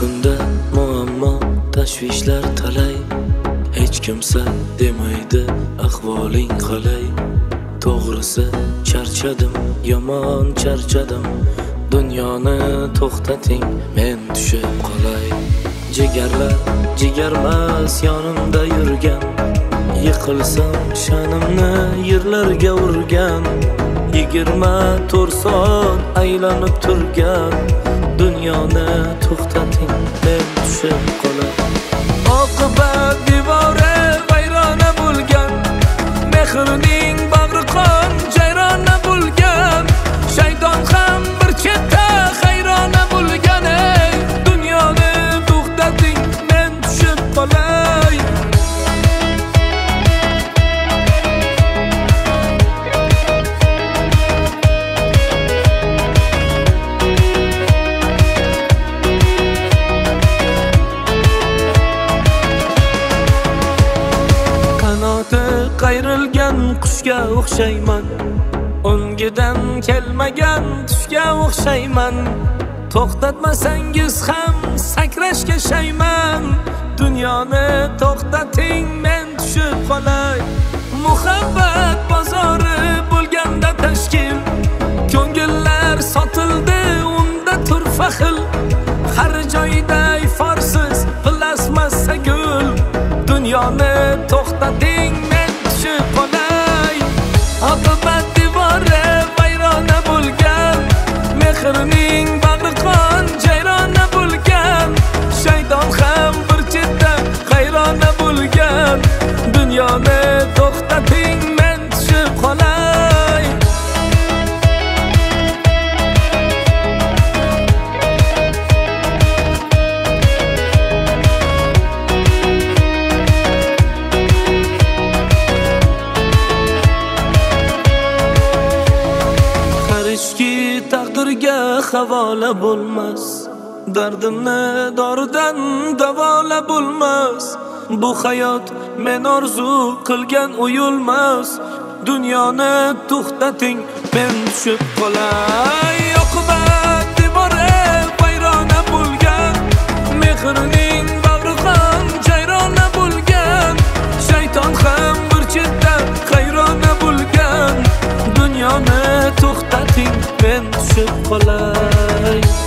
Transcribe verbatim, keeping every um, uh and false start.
kunda muammo tashvishlar talay, hech kimsa demaydi ahvoling qalay. To'g'risi charchadim, yomon charchadim, dunyoni to'xtating, men tushib qolay. Jigarlar jigarmas yonimda yurgan, yiqilsam sha'nimni yerlarga urgan. Yigirma to'rt soat aylanib turgan, dunyoni to'xtating, men tushib qolay. Oqibat devori vayrona bo'lgan, mehrning bag'ri qon jayrona bo'lgan. Shayton ham bir chetda hayrona bo'lgan. Ey dunyoni to'xtating, men tushib qolay. Qayrilgan qushga o'xshayman, o'ngidan kelmagan tushga o'xshayman. To'xtatmasangiz ham sakrashga shayman, dunyoni to'xtating, men tushib qolay. Muhabbat bozori bo'lganda tashkil, ko'ngillar sotildi unda turfa xil. Har joyda iforsiz plasmassa gul, dunyoni to'xtating, men tushib qolay. Oqibat devori vayrona bo'lgan, mehrning bag'ri qon jayrona bo'lgan. Shayton ham bir chetda hayrona bo'lgan, dunyoni to'xtating, men tushib qolay. Qarishki taqdirga havola bo'lmas, dardimni doridan davola bo'lmas. Bu hayot men orzu qilgan o'yilmas, dunyoni to'xtating, men tushib qolay. Oqibat devori vayrona bo'lgan, mehrning bag'ri qon jayrona bo'lgan. Shayton ham bir chetda hayrona bo'lgan, dunyoni to'xtating, men tushib qolay.